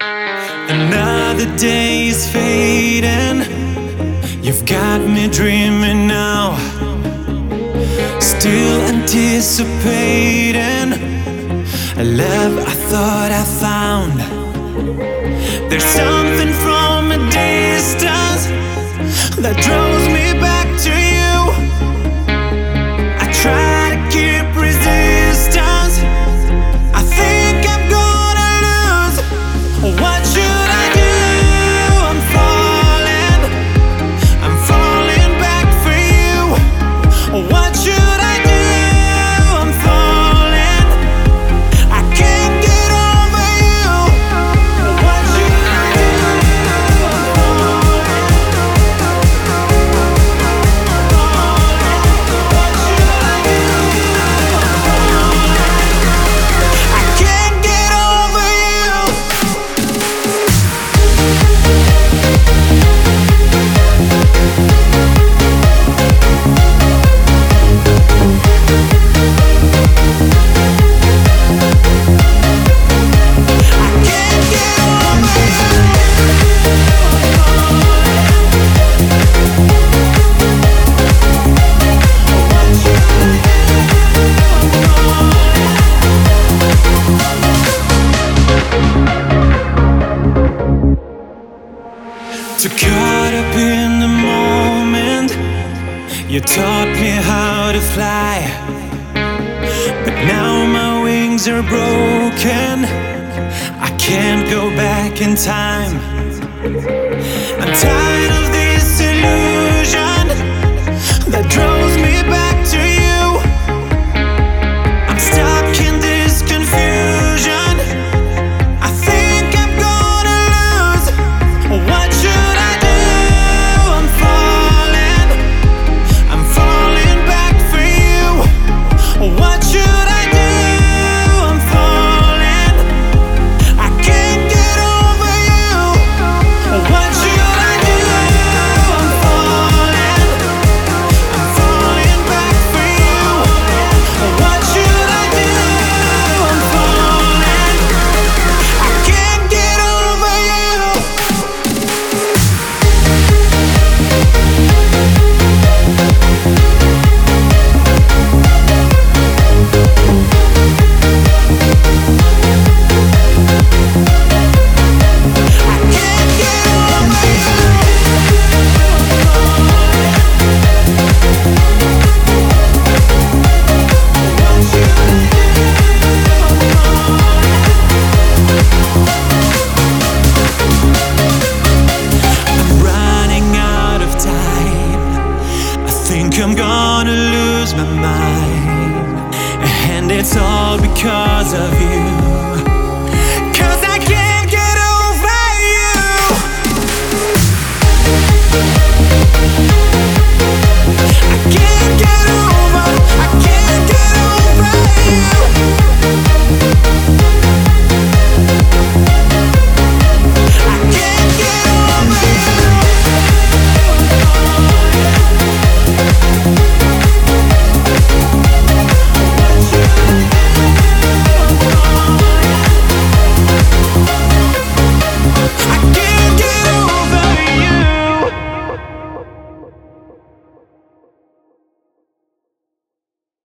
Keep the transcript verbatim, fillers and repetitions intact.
Another day is fading. You've got me dreaming now, still anticipating a love I thought I found. There's something from a distance that draws me back to you. I try to keep resistance. I think I'm gonna lose. What should I do? I'm falling, I'm falling back for you. What should I do? I'm falling, I can't get over you. What should I do? I'm falling, what should I do? I can't get over you. Too caught up in the moment, you taught me how to fly, but now my wings are broken. I can't go back in time. I'm tired of